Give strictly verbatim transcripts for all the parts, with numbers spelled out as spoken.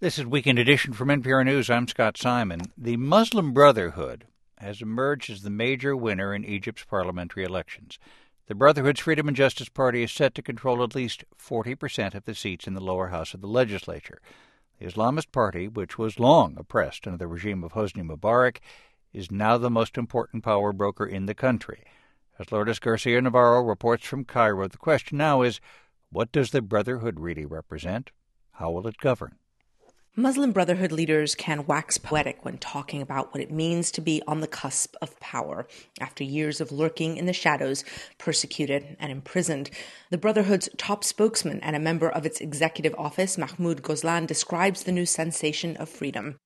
This is Weekend Edition from N P R News. I'm Scott Simon. The Muslim Brotherhood has emerged as the major winner in Egypt's parliamentary elections. The Brotherhood's Freedom and Justice Party is set to control at least forty percent of the seats in the lower house of the legislature. The Islamist Party, which was long oppressed under the regime of Hosni Mubarak, is now the most important power broker in the country. As Lourdes Garcia Navarro reports from Cairo, the question now is, what does the Brotherhood really represent? How will it govern? Muslim Brotherhood leaders can wax poetic when talking about what it means to be on the cusp of power. After years of lurking in the shadows, persecuted and imprisoned, the Brotherhood's top spokesman and a member of its executive office, Mahmoud Ghazlan, describes the new sensation of freedom.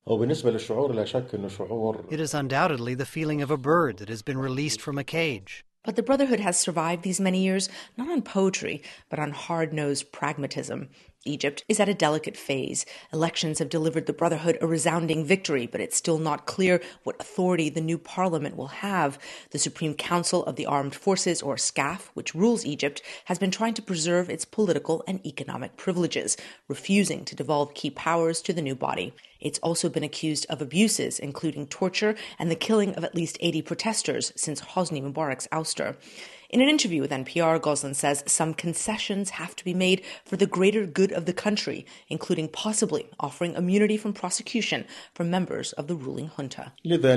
It is undoubtedly the feeling of a bird that has been released from a cage. But the Brotherhood has survived these many years, not on poetry, but on hard-nosed pragmatism. Egypt is at a delicate phase. Elections have delivered the Brotherhood a resounding victory, but it's still not clear what authority the new parliament will have. The Supreme Council of the Armed Forces, or SCAF, which rules Egypt, has been trying to preserve its political and economic privileges, refusing to devolve key powers to the new body. It's also been accused of abuses, including torture and the killing of at least eighty protesters since Hosni Mubarak's ouster. In an interview with N P R, Ghazlan says some concessions have to be made for the greater good of the country, including possibly offering immunity from prosecution for members of the ruling junta.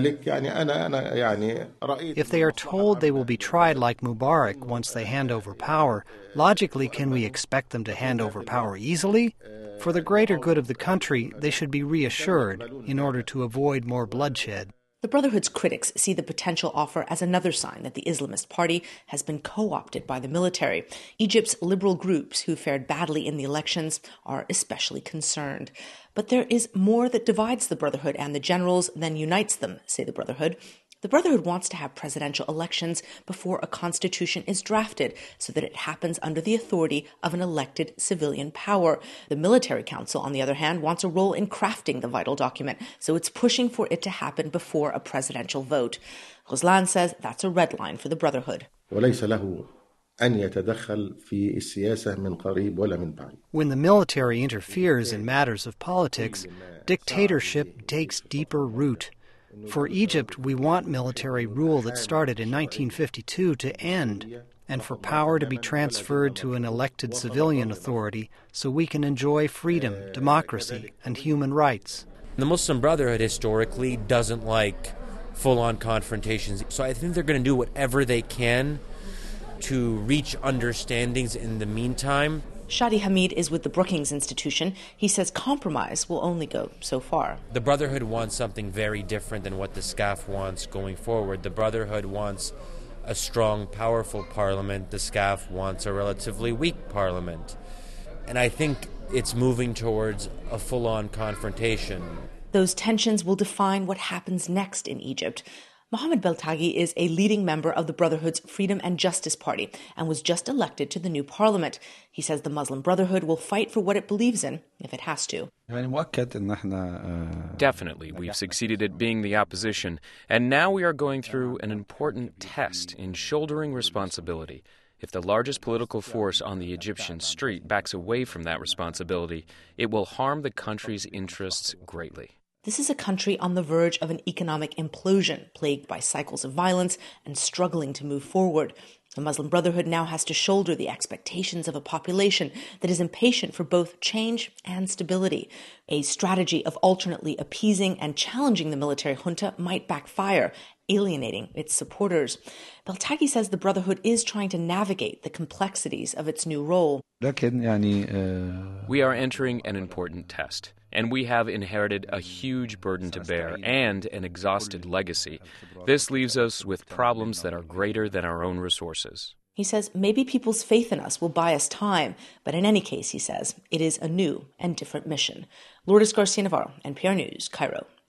If they are told they will be tried like Mubarak once they hand over power, logically can we expect them to hand over power easily? For the greater good of the country, they should be reassured in order to avoid more bloodshed. The Brotherhood's critics see the potential offer as another sign that the Islamist Party has been co-opted by the military. Egypt's liberal groups, who fared badly in the elections, are especially concerned. But there is more that divides the Brotherhood and the generals than unites them, say the Brotherhood. The Brotherhood wants to have presidential elections before a constitution is drafted so that it happens under the authority of an elected civilian power. The Military Council, on the other hand, wants a role in crafting the vital document, so it's pushing for it to happen before a presidential vote. Ghazlan says that's a red line for the Brotherhood. When the military interferes in matters of politics, dictatorship takes deeper root. For Egypt, we want military rule that started in nineteen fifty-two to end, and for power to be transferred to an elected civilian authority so we can enjoy freedom, democracy, and human rights. The Muslim Brotherhood historically doesn't like full-on confrontations, so I think they're going to do whatever they can to reach understandings in the meantime. Shadi Hamid is with the Brookings Institution. He says compromise will only go so far. The Brotherhood wants something very different than what the SCAF wants going forward. The Brotherhood wants a strong, powerful parliament. The SCAF wants a relatively weak parliament. And I think it's moving towards a full-on confrontation. Those tensions will define what happens next in Egypt. Mohamed Beltagi is a leading member of the Brotherhood's Freedom and Justice Party and was just elected to the new parliament. He says the Muslim Brotherhood will fight for what it believes in, if it has to. Definitely, we've succeeded at being the opposition, and now we are going through an important test in shouldering responsibility. If the largest political force on the Egyptian street backs away from that responsibility, it will harm the country's interests greatly. This is a country on the verge of an economic implosion, plagued by cycles of violence and struggling to move forward. The Muslim Brotherhood now has to shoulder the expectations of a population that is impatient for both change and stability. A strategy of alternately appeasing and challenging the military junta might backfire, alienating its supporters. Beltagi says the Brotherhood is trying to navigate the complexities of its new role. We are entering an important test, and we have inherited a huge burden to bear and an exhausted legacy. This leaves us with problems that are greater than our own resources. He says maybe people's faith in us will buy us time, but in any case, he says, it is a new and different mission. Lourdes Garcia Navarro, N P R News, Cairo.